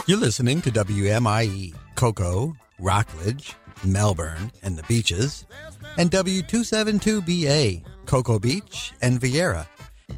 You're listening to WMIE, Cocoa, Rockledge, Melbourne, and the Beaches, and W272BA, Cocoa Beach and Vieira.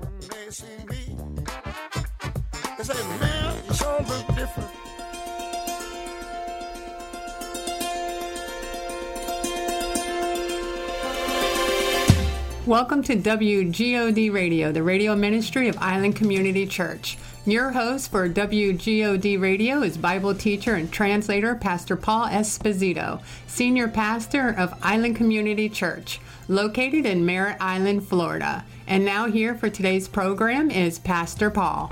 Welcome to WGOD Radio, the radio ministry of Island Community Church. Your host for WGOD Radio is Bible teacher and translator Pastor Paul Esposito, senior pastor of Island Community Church, located in Merritt Island, Florida. And now here for today's program is Pastor Paul.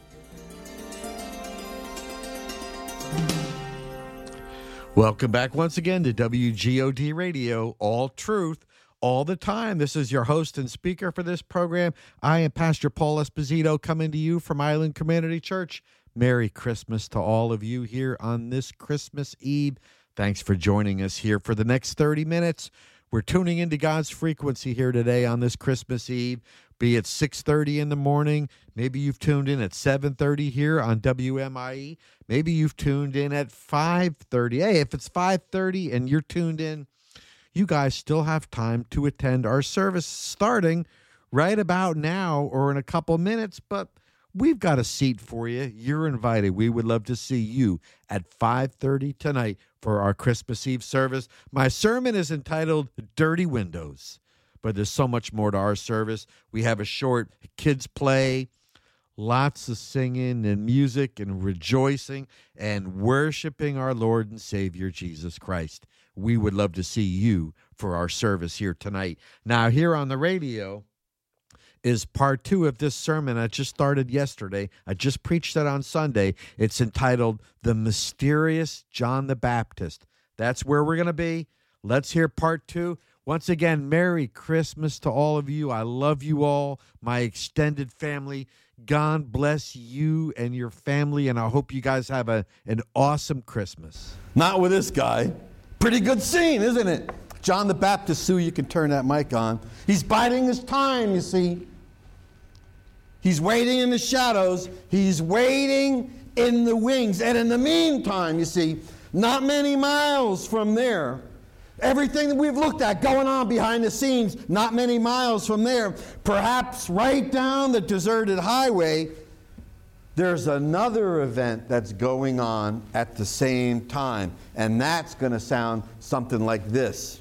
Welcome back once again to WGOD Radio, all truth, all the time. This is your host and speaker for this program. I am Pastor Paul Esposito, coming to you from Island Community Church. Merry Christmas to all of you here on this Christmas Eve. Thanks for joining us here for the next 30 minutes. We're tuning into God's frequency here today on this Christmas Eve, be it 6:30 in the morning. Maybe you've tuned in at 7:30 here on WMIE. Maybe you've tuned in at 5:30. Hey, if it's 5:30 and you're tuned in, you guys still have time to attend our service starting right about now or in a couple minutes, but we've got a seat for you. You're invited. We would love to see you at 5:30 tonight for our Christmas Eve service. My sermon is entitled Dirty Windows, but there's so much more to our service. We have a short kids play, lots of singing and music and rejoicing and worshiping our Lord and Savior, Jesus Christ. We would love to see you for our service here tonight. Now, here on the radio is part 2 of this sermon. I just started yesterday. I just preached it on Sunday. It's entitled The Mysterious John the Baptist. That's where we're going to be. Let's hear part 2. Once again, Merry Christmas to all of you. I love you all, my extended family. God bless you and your family, and I hope you guys have an awesome Christmas. Not with this guy. Pretty good scene, isn't it? John the Baptist, Sue, you can turn that mic on. He's biding his time, you see. He's waiting in the shadows. He's waiting in the wings. And in the meantime, you see, not many miles from there, everything that we've looked at going on behind the scenes, not many miles from there, perhaps right down the deserted highway, there's another event that's going on at the same time. And that's going to sound something like this.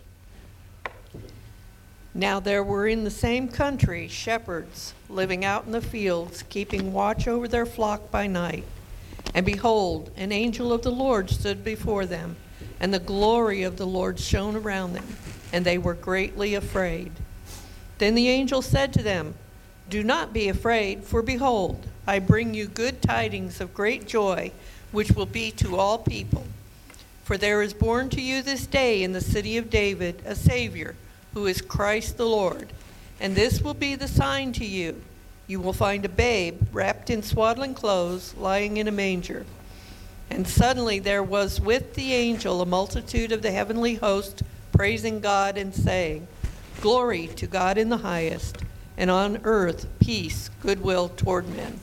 Now there were in the same country shepherds living out in the fields, keeping watch over their flock by night. And behold, an angel of the Lord stood before them, and the glory of the Lord shone around them, and they were greatly afraid. Then the angel said to them, "Do not be afraid, for behold, I bring you good tidings of great joy, which will be to all people. For there is born to you this day in the city of David a Savior, who is Christ the Lord. And this will be the sign to you. You will find a babe wrapped in swaddling clothes, lying in a manger." And suddenly there was with the angel a multitude of the heavenly host, praising God and saying, "Glory to God in the highest, and on earth peace, goodwill toward men."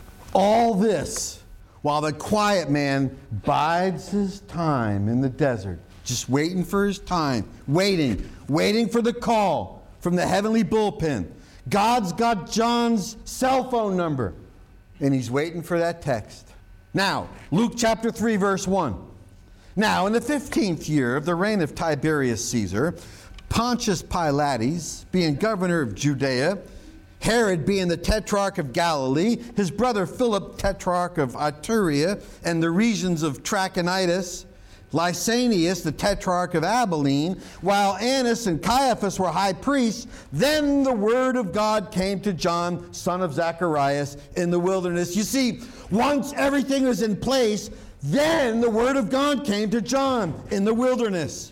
All this while the quiet man bides his time in the desert, just waiting for his time, waiting for the call from the heavenly bullpen. God's got John's cell phone number, and he's waiting for that text. Now, Luke chapter 3, verse 1. Now, in the 15th year of the reign of Tiberius Caesar, Pontius Pilates, being governor of Judea, Herod being the tetrarch of Galilee, his brother Philip, tetrarch of Iturea and the regions of Trachonitis, Lysanias, the tetrarch of Abilene, while Annas and Caiaphas were high priests, then the word of God came to John, son of Zacharias, in the wilderness. You see, once everything was in place, then the word of God came to John in the wilderness.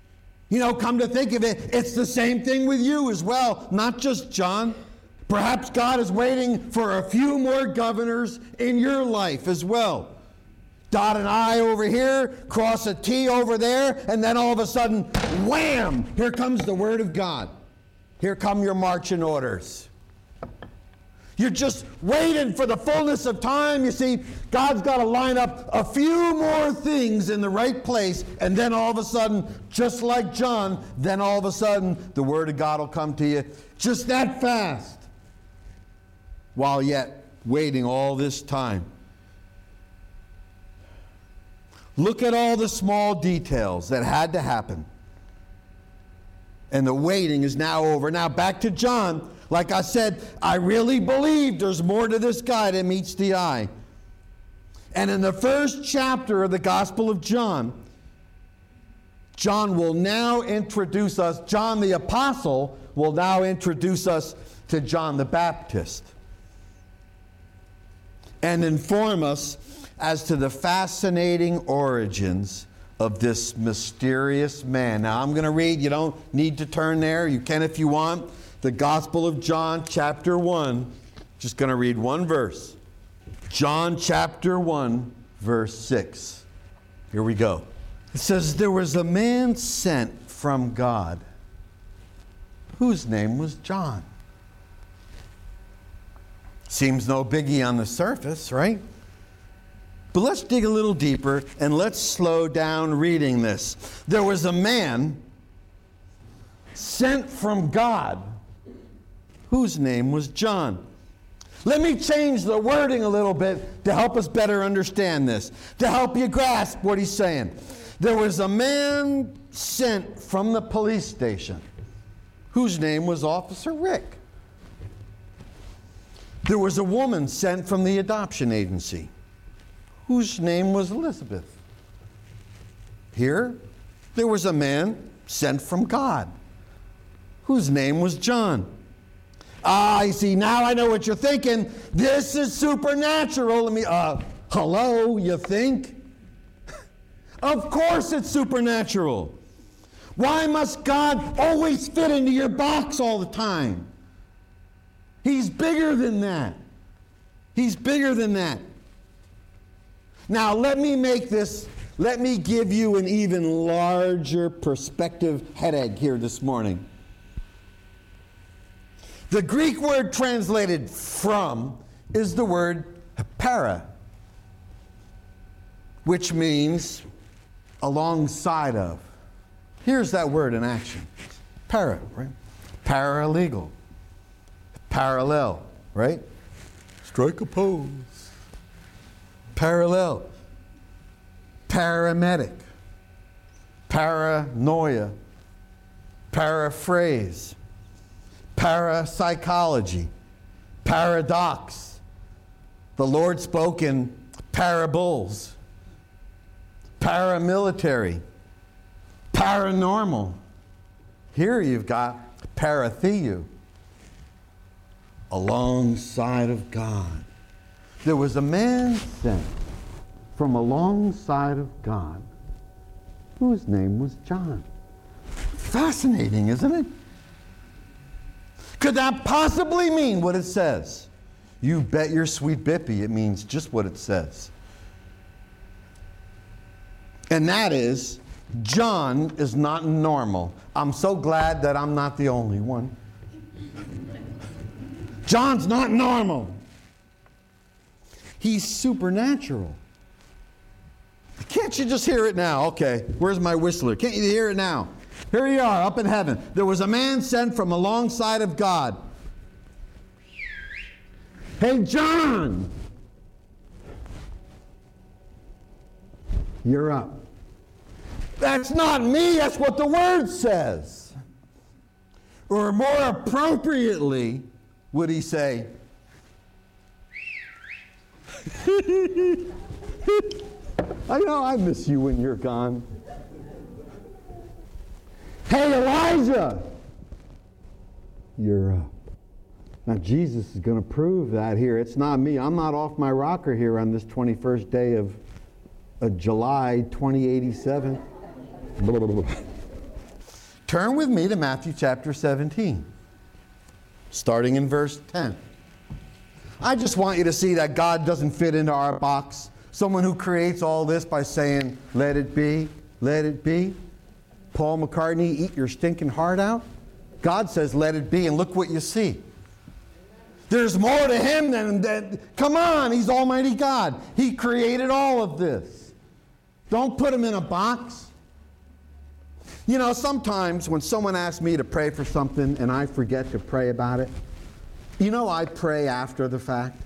You know, come to think of it, it's the same thing with you as well, not just John. Perhaps God is waiting for a few more governors in your life as well. Dot an I over here, cross a T over there, and then all of a sudden, wham! Here comes the Word of God. Here come your marching orders. You're just waiting for the fullness of time. You see, God's got to line up a few more things in the right place, and then all of a sudden, just like John, then all of a sudden, the Word of God will come to you just that fast, while yet waiting all this time. Look at all the small details that had to happen. And the waiting is now over. Now back to John. Like I said, I really believe there's more to this guy than meets the eye. And in the first chapter of the Gospel of John, John will now introduce us, John the Apostle will now introduce us to John the Baptist and inform us as to the fascinating origins of this mysterious man. Now I'm going to read, you don't need to turn there, you can if you want. The Gospel of John, chapter 1. Just going to read one verse. John chapter 1, verse 6. Here we go. It says, there was a man sent from God whose name was John. Seems no biggie on the surface, right? But let's dig a little deeper and let's slow down reading this. There was a man sent from God whose name was John. Let me change the wording a little bit to help us better understand this, to help you grasp what he's saying. There was a man sent from the police station whose name was Officer Rick. There was a woman sent from the adoption agency whose name was Elizabeth. Here, there was a man sent from God whose name was John. I see, now I know what you're thinking. This is supernatural. Hello, you think? Of course it's supernatural. Why must God always fit into your box all the time? He's bigger than that. He's bigger than that. Now let me give you an even larger perspective headache here this morning. The Greek word translated from is the word para, which means alongside of. Here's that word in action. Para, right? Paralegal. Parallel, right? Strike a pose. Parallel. Paramedic. Paranoia. Paraphrase. Parapsychology, paradox. The Lord spoke in parables. Paramilitary, paranormal. Here you've got paratheu, alongside of God. There was a man sent from alongside of God whose name was John. Fascinating, isn't it? Could that possibly mean what it says? You bet your sweet bippy it means just what it says. And that is, John is not normal. I'm so glad that I'm not the only one. John's not normal. He's supernatural. Can't you just hear it now? Okay, where's my whistler? Can't you hear it now? Here you are, up in heaven. There was a man sent from alongside of God. Hey, John! You're up. That's not me, that's what the Word says. Or more appropriately, would he say, I know I miss you when you're gone. Hey, Elijah, you're up. Now, Jesus is going to prove that here. It's not me. I'm not off my rocker here on this 21st day of July 2087. Blah, blah, blah. Turn with me to Matthew chapter 17, starting in verse 10. I just want you to see that God doesn't fit into our box. Someone who creates all this by saying, let it be, let it be. Paul McCartney, eat your stinking heart out. God says, let it be, and look what you see. There's more to him than that. Come on, he's Almighty God. He created all of this. Don't put him in a box. You know, sometimes when someone asks me to pray for something and I forget to pray about it, you know, I pray after the fact.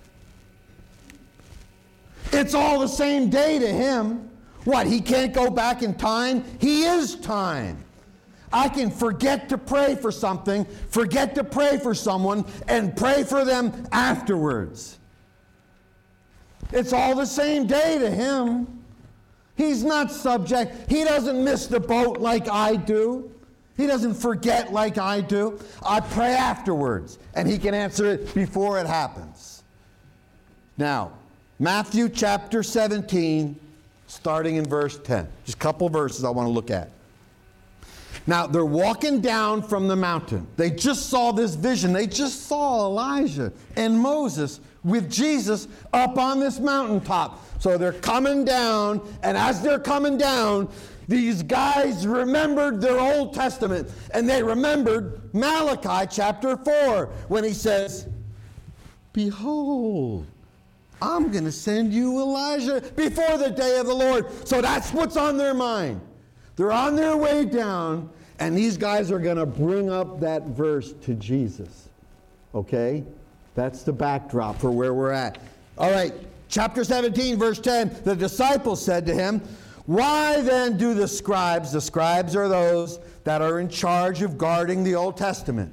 It's all the same day to him. What, he can't go back in time? He is time. I can forget to pray for something, forget to pray for someone, and pray for them afterwards. It's all the same day to him. He's not subject. He doesn't miss the boat like I do. He doesn't forget like I do. I pray afterwards, and he can answer it before it happens. Now, Matthew chapter 17, starting in verse 10. Just a couple verses I want to look at. Now, they're walking down from the mountain. They just saw this vision. They just saw Elijah and Moses with Jesus up on this mountaintop. So they're coming down, and as they're coming down, these guys remembered their Old Testament, and they remembered Malachi chapter 4, when he says, behold, I'm going to send you Elijah before the day of the Lord. So that's what's on their mind. They're on their way down, and these guys are going to bring up that verse to Jesus. Okay? That's the backdrop for where we're at. All right, chapter 17, verse 10, the disciples said to him, why then do the scribes are those that are in charge of guarding the Old Testament,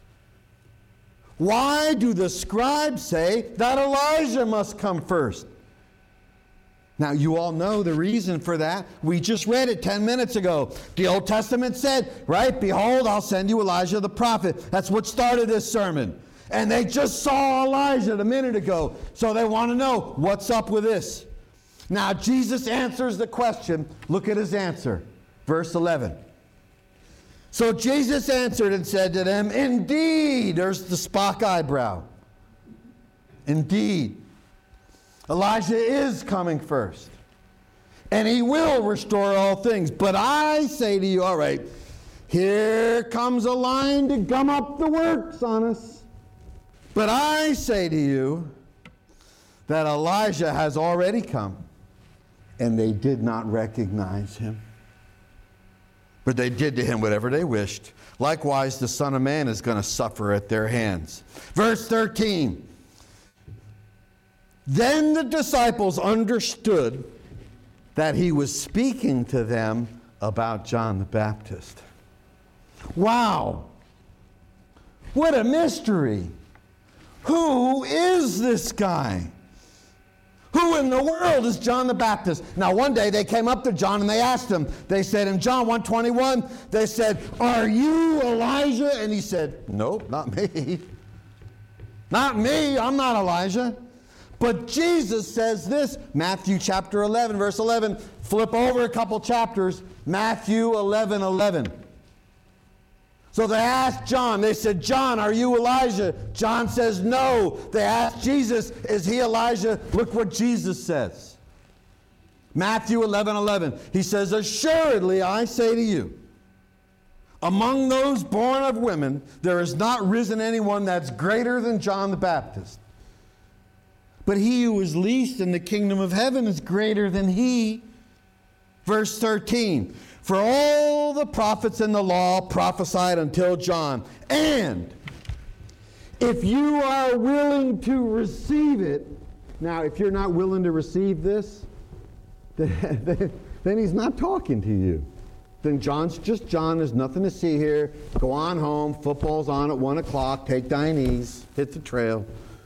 why do the scribes say that Elijah must come first? Now, you all know the reason for that. We just read it 10 minutes ago. The Old Testament said, right, behold, I'll send you Elijah the prophet. That's what started this sermon. And they just saw Elijah a minute ago. So they want to know, what's up with this? Now, Jesus answers the question. Look at his answer. Verse 11. So Jesus answered and said to them, indeed, there's the Spock eyebrow. Indeed, Elijah is coming first, and he will restore all things. But I say to you, all right, here comes a line to gum up the works on us. But I say to you that Elijah has already come, and they did not recognize him. But they did to him whatever they wished. Likewise, the Son of Man is going to suffer at their hands. Verse 13. Then the disciples understood that he was speaking to them about John the Baptist. Wow. What a mystery. Who is this guy? Who in the world is John the Baptist? Now, one day they came up to John and they asked him. They said in John 1:21, they said, are you Elijah? And he said, nope, not me. Not me. I'm not Elijah. But Jesus says this, Matthew chapter 11, verse 11. Flip over a couple chapters, Matthew 11:11. So they asked John, they said, John, are you Elijah? John says, no. They asked Jesus, is he Elijah? Look what Jesus says. Matthew 11:11. He says, assuredly I say to you, among those born of women, there has not risen anyone that's greater than John the Baptist. But he who is least in the kingdom of heaven is greater than he. Verse 13. For all the prophets in the law prophesied until John. And if you are willing to receive it, now if you're not willing to receive this, then he's not talking to you. Then John's just John. There's nothing to see here. Go on home. Football's on at 1 o'clock. Take thine ease. Hit the trail.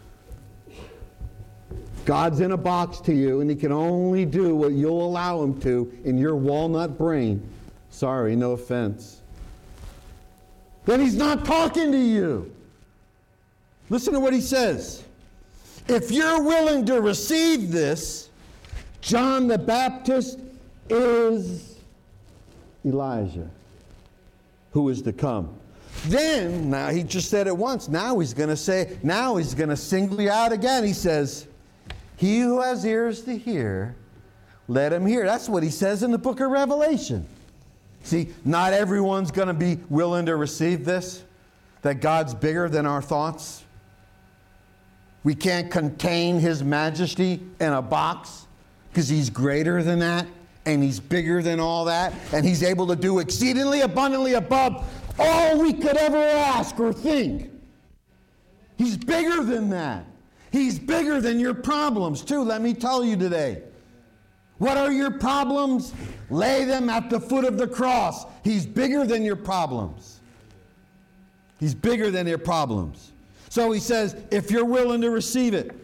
God's in a box to you, and he can only do what you'll allow him to in your walnut brain. Sorry, no offense. Then he's not talking to you. Listen to what he says. If you're willing to receive this, John the Baptist is Elijah, who is to come. Then, now he just said it once. Now he's going to single you out again. He says, he who has ears to hear, let him hear. That's what he says in the book of Revelation. See, not everyone's going to be willing to receive this, that God's bigger than our thoughts. We can't contain his majesty in a box because he's greater than that and he's bigger than all that and he's able to do exceedingly abundantly above all we could ever ask or think. He's bigger than that. He's bigger than your problems too, let me tell you today. What are your problems? Lay them at the foot of the cross. He's bigger than your problems. He's bigger than your problems. So he says, if you're willing to receive it.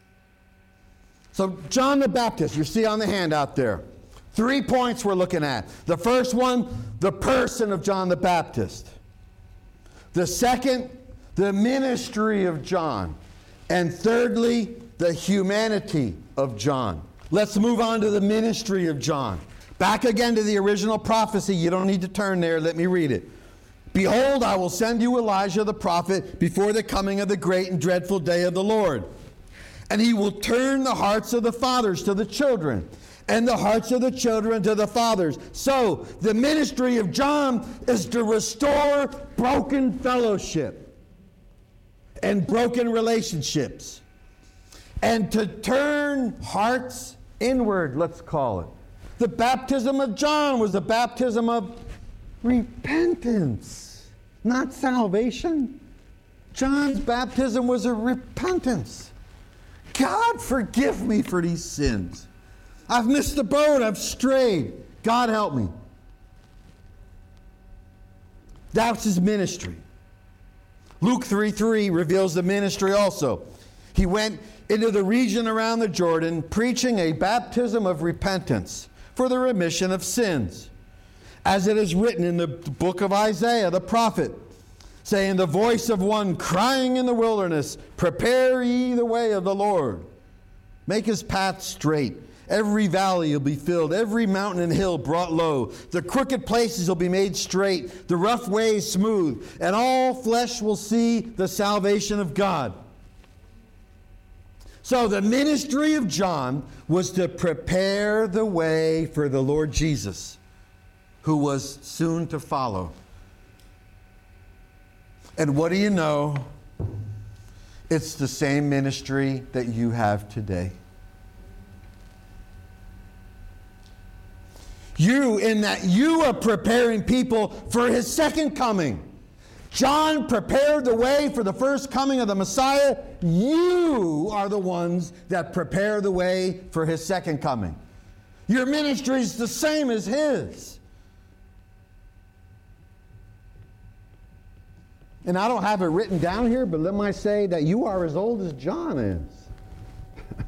So John the Baptist, you see on the handout there. 3 points we're looking at. The first one, the person of John the Baptist. The second, the ministry of John. And thirdly, the humanity of John. Let's move on to the ministry of John. Back again to the original prophecy. You don't need to turn there. Let me read it. Behold, I will send you Elijah the prophet before the coming of the great and dreadful day of the Lord. And he will turn the hearts of the fathers to the children, and the hearts of the children to the fathers. So, the ministry of John is to restore broken fellowship and broken relationships, and to turn hearts inward, let's call it. The baptism of John was a baptism of repentance, not salvation. John's baptism was a repentance. God, forgive me for these sins. I've missed the boat. I've strayed. God, help me. That's his ministry. Luke 3:3 reveals the ministry also. He went into the region around the Jordan, preaching a baptism of repentance for the remission of sins, as it is written in the book of Isaiah the prophet, saying, the voice of one crying in the wilderness, prepare ye the way of the Lord. Make his path straight. Every valley will be filled, every mountain and hill brought low. The crooked places will be made straight, the rough ways smooth, and all flesh will see the salvation of God. So the ministry of John was to prepare the way for the Lord Jesus, who was soon to follow. And what do you know? It's the same ministry that you have today. In that you are preparing people for his second coming. John prepared the way for the first coming of the Messiah. You are the ones that prepare the way for his second coming. Your ministry is the same as his. And I don't have it written down here, but let me say that you are as old as John is.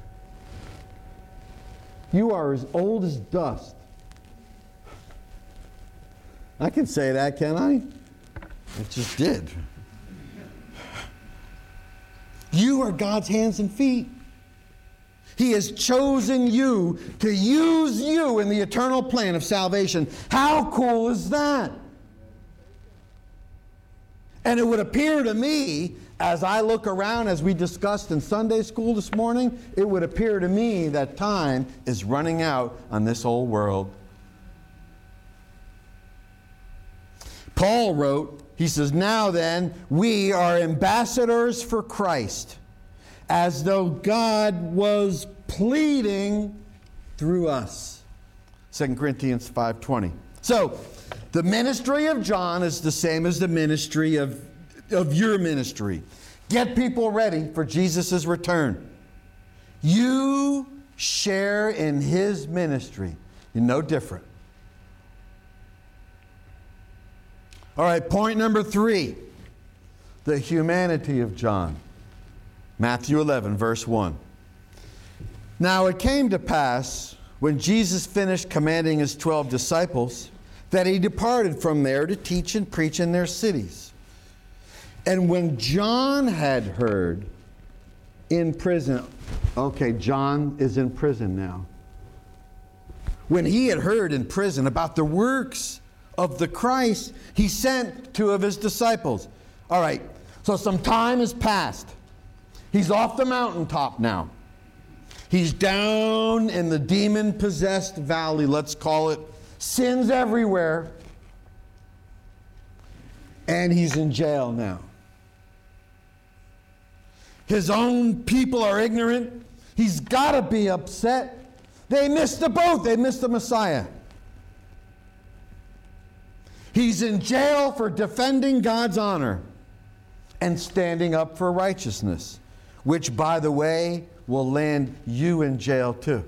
You are as old as dust. I can say that, can I? I just did. You are God's hands and feet. He has chosen you to use you in the eternal plan of salvation. How cool is that? And it would appear to me, as I look around, as we discussed in Sunday school this morning, it would appear to me that time is running out on this old world. Paul wrote, he says, now then, we are ambassadors for Christ, as though God was pleading through us. 2 Corinthians 5:20. So, the ministry of John is the same as the ministry of your ministry. Get people ready for Jesus' return. You share in his ministry. You're no different. All right, point number 3. The humanity of John. Matthew 11, verse 1. Now it came to pass, when Jesus finished commanding his 12 disciples, that he departed from there to teach and preach in their cities. And when John had heard in prison, okay, John is in prison now. When he had heard in prison about the works of the Christ, he sent 2 of his disciples. All right, so some time has passed. He's off the mountaintop now. He's down in the demon-possessed valley, let's call it. Sins everywhere. And he's in jail now. His own people are ignorant. He's got to be upset. They missed the boat. They missed the Messiah. He's in jail for defending God's honor and standing up for righteousness, which, by the way, will land you in jail too.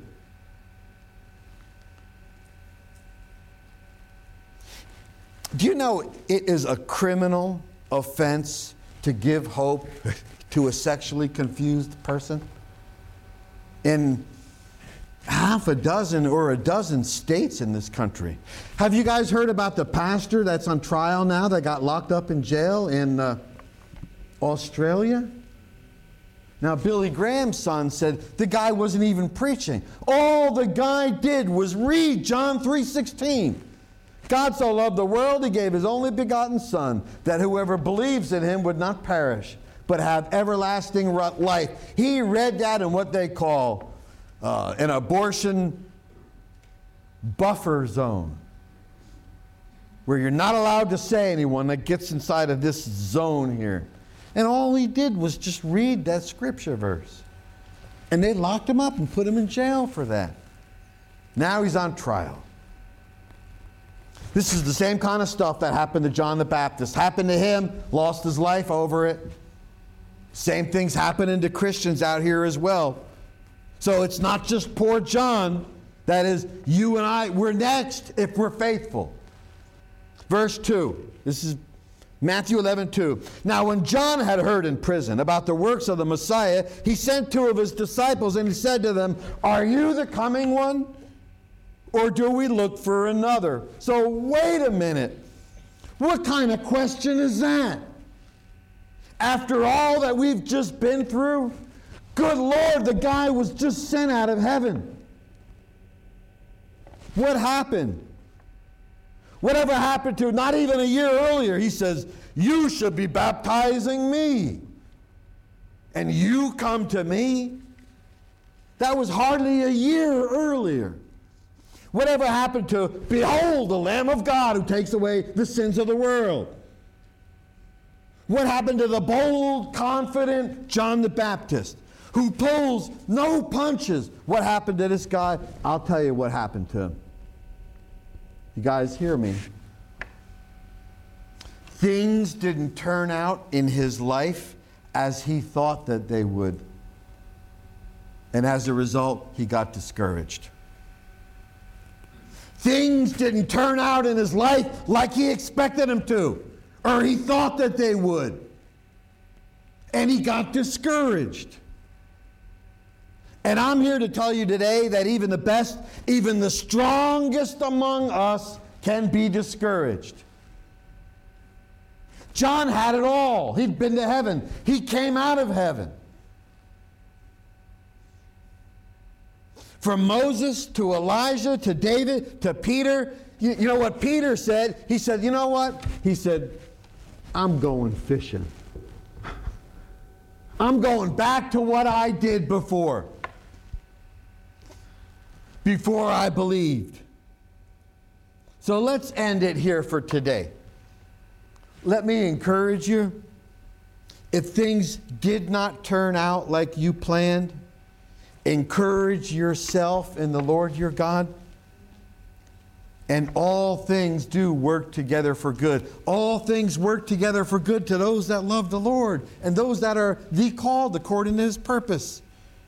Do you know it is a criminal offense to give hope to a sexually confused person? In half a dozen or a dozen states in this country. Have you guys heard about the pastor that's on trial now that got locked up in jail in Australia? Now, Billy Graham's son said the guy wasn't even preaching. All the guy did was read John 3:16. God so loved the world, he gave his only begotten Son, that whoever believes in him would not perish, but have everlasting life. He read that in what they call an abortion buffer zone, where you're not allowed to say anyone that gets inside of this zone here. And all he did was just read that scripture verse. And they locked him up and put him in jail for that. Now he's on trial. This is the same kind of stuff that happened to John the Baptist. Happened to him, lost his life over it. Same things happening to Christians out here as well. So it's not just poor John. That is, you and I, we're next if we're faithful. Verse 2. This is Matthew 11:2. Now when John had heard in prison about the works of the Messiah, he sent 2 of his disciples and he said to them, "Are you the coming one? Or do we look for another?" So wait a minute. What kind of question is that? After all that we've just been through? Good Lord, the guy was just sent out of heaven. What happened? Whatever happened to, not even a year earlier, he says, "You should be baptizing me. And you come to me?" That was hardly a year earlier. Whatever happened to, "Behold, the Lamb of God who takes away the sins of the world"? What happened to the bold, confident John the Baptist, who pulls no punches? What happened to this guy? I'll tell you what happened to him. You guys hear me? Things didn't turn out in his life as he thought that they would. And as a result, he got discouraged. Things didn't turn out in his life like he expected them to, or he thought that they would. And he got discouraged. And I'm here to tell you today that even the best, even the strongest among us can be discouraged. John had it all. He'd been to heaven. He came out of heaven. From Moses to Elijah to David to Peter. You know what Peter said? He said, you know what? He said, "I'm going fishing. I'm going back to what I did before I believed." So let's end it here for today. Let me encourage you. If things did not turn out like you planned, encourage yourself in the Lord your God. And all things do work together for good. All things work together for good to those that love the Lord and those that are the called according to his purpose.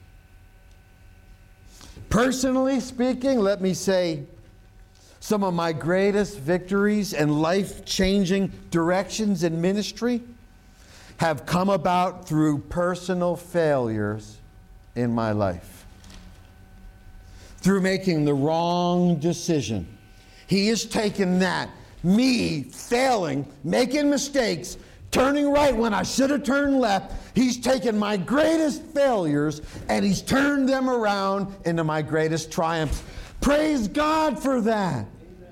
Personally speaking, let me say, some of my greatest victories and life-changing directions in ministry have come about through personal failures in my life. Through making the wrong decision. He has taken that, me failing, making mistakes, turning right when I should have turned left. He's taken my greatest failures and he's turned them around into my greatest triumphs. Praise God for that.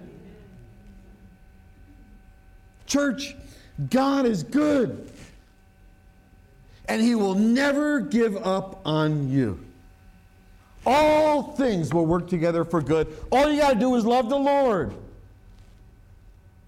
Church, God is good. And he will never give up on you. All things will work together for good. All you got to do is love the Lord.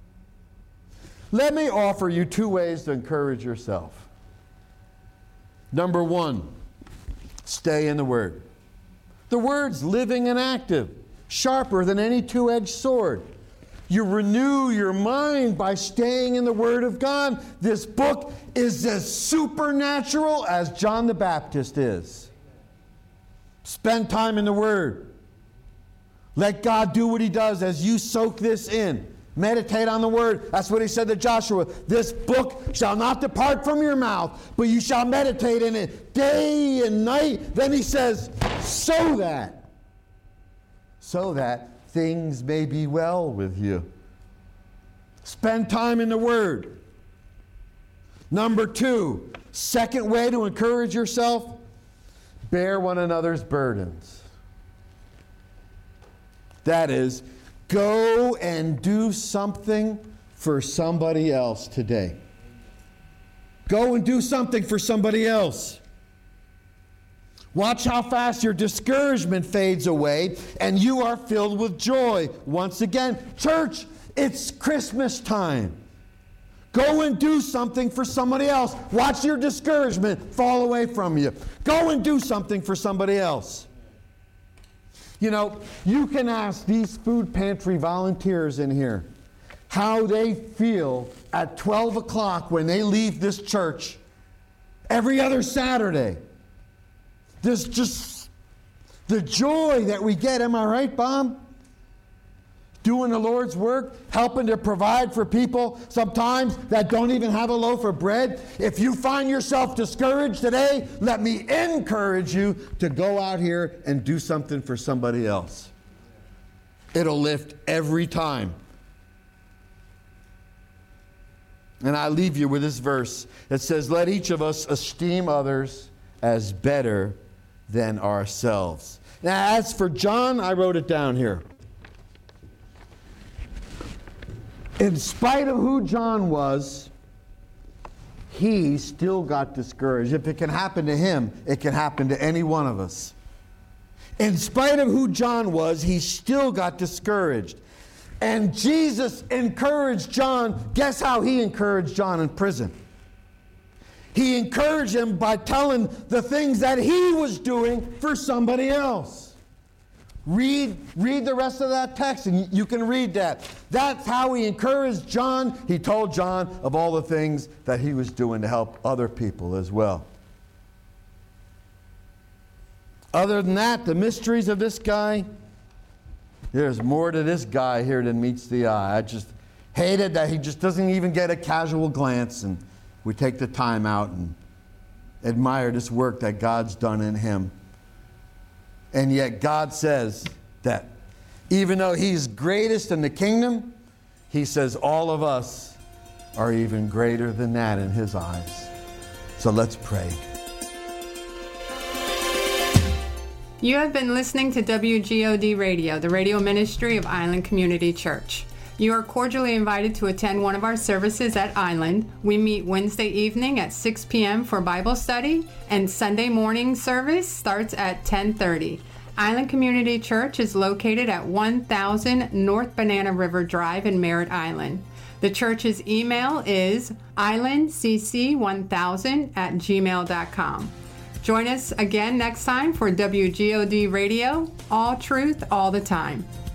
Let me offer you 2 ways to encourage yourself. Number one, stay in the Word. The Word's living and active, sharper than any two-edged sword. You renew your mind by staying in the Word of God. This book is as supernatural as John the Baptist is. Spend time in the Word. Let God do what He does as you soak this in. Meditate on the Word. That's what He said to Joshua. This book shall not depart from your mouth, but you shall meditate in it day and night. Then He says, so that things may be well with you. Spend time in the Word. Number two, second way to encourage yourself, bear one another's burdens. That is, go and do something for somebody else today. Go and do something for somebody else. Watch how fast your discouragement fades away and you are filled with joy. Once again, church, it's Christmas time. Go and do something for somebody else. Watch your discouragement fall away from you. Go and do something for somebody else. You know, you can ask these food pantry volunteers in here how they feel at 12 o'clock when they leave this church every other Saturday. There's just the joy that we get. Am I right, Bob? Doing the Lord's work, helping to provide for people sometimes that don't even have a loaf of bread. If you find yourself discouraged today, let me encourage you to go out here and do something for somebody else. It'll lift every time. And I leave you with this verse that says, let each of us esteem others as better than ourselves. Now, as for John, I wrote it down here. In spite of who John was, he still got discouraged. If it can happen to him, it can happen to any one of us. In spite of who John was, he still got discouraged. And Jesus encouraged John. Guess how He encouraged John in prison? He encouraged him by telling the things that he was doing for somebody else. Read the rest of that text and you can read that. That's how he encouraged John. He told John of all the things that he was doing to help other people as well. Other than that, the mysteries of this guy, there's more to this guy here than meets the eye. I just hated that he just doesn't even get a casual glance, and we take the time out and admire this work that God's done in him. And yet God says that even though He's greatest in the kingdom, He says all of us are even greater than that in His eyes. So let's pray. You have been listening to WGOD Radio, the radio ministry of Island Community Church. You are cordially invited to attend one of our services at Island. We meet Wednesday evening at 6 p.m. for Bible study, and Sunday morning service starts at 10:30. Island Community Church is located at 1000 North Banana River Drive in Merritt Island. The church's email is islandcc1000@gmail.com. Join us again next time for WGOD Radio, all truth, all the time.